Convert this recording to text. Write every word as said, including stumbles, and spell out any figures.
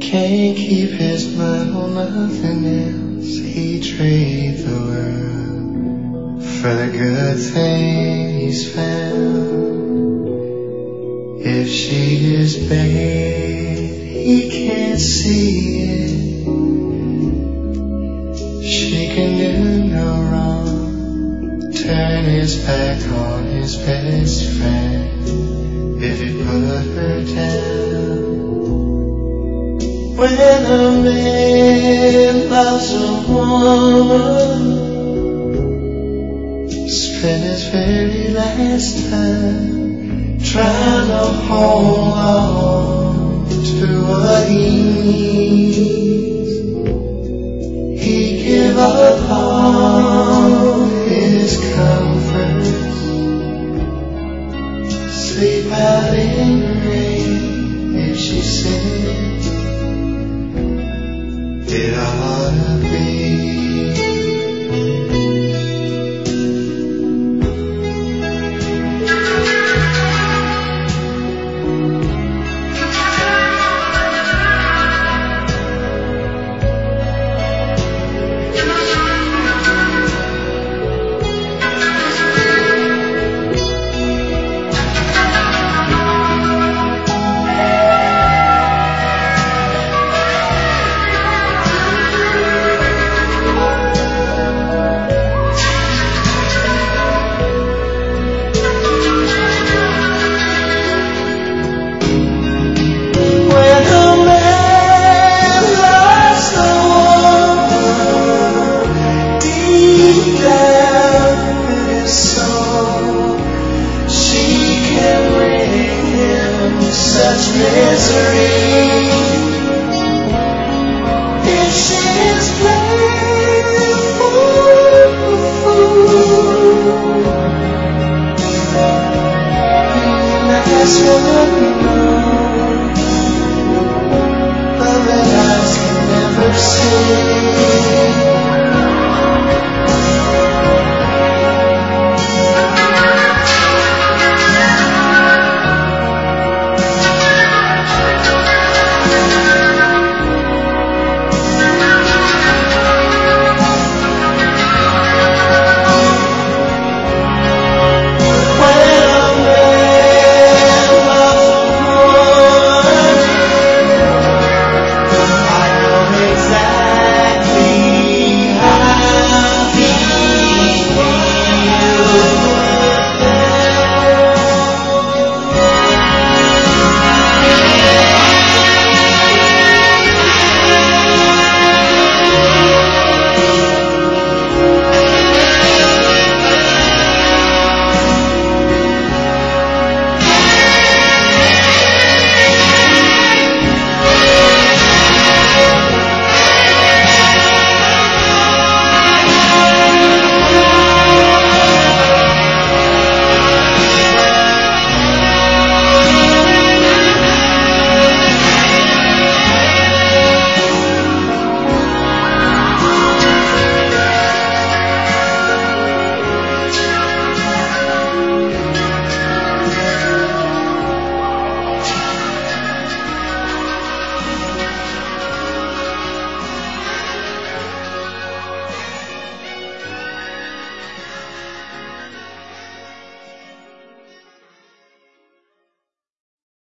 can't keep his mind on nothing else. He trades the world for the good thing he's found. If she is bad, he can't see it. She can do no wrong. Turn his back on his best friend if he put her down. When a man loves a woman, spend his very last time trying to hold on to what he needs. He give up all his comforts, sleep out in the rain. If she said it ought to be. That's what